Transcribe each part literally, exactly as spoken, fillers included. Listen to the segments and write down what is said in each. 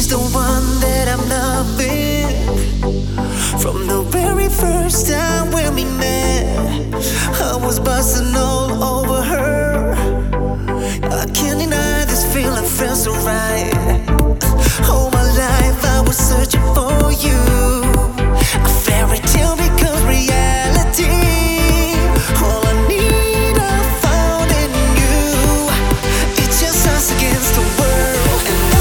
She's the one that I'm loving. From the very first time when we met, I was busting all over her. I can't deny this feeling, feels so right. All my life I was searching for you. A fairy tale becomes reality. All I need I found in you. It's just us against the world. And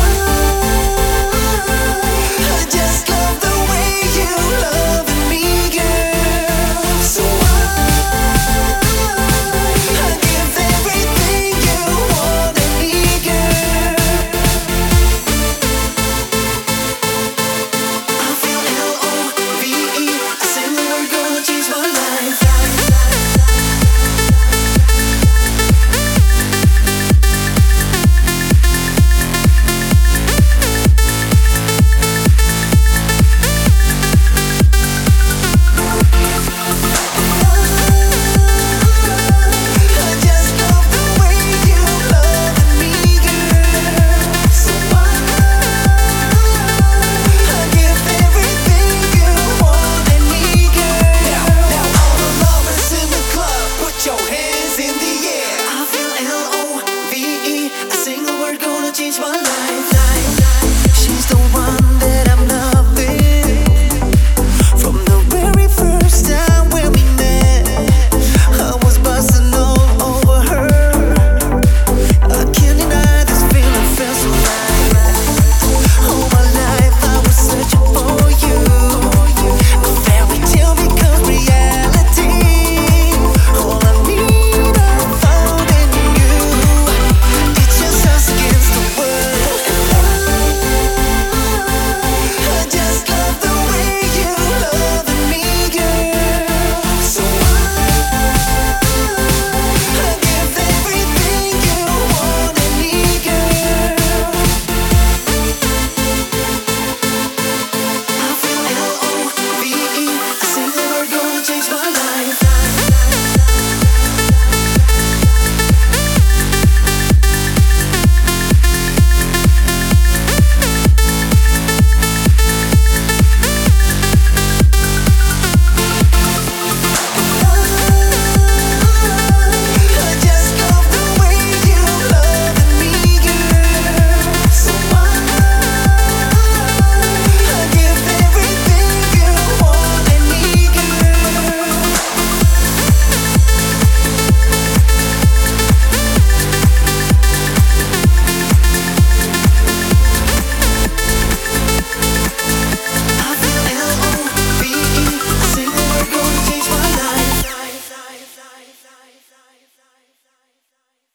I, I just love the way you love me, girl. So I, I give everything you want in me, girl. I feel L O V E. I sing the word, gonna change my life. I just love the way you love me, girl. So I, I give everything you want in me, girl. Now, now all the lovers in the club, put your hands in the air. I feel L O V E. A single word gonna change my life.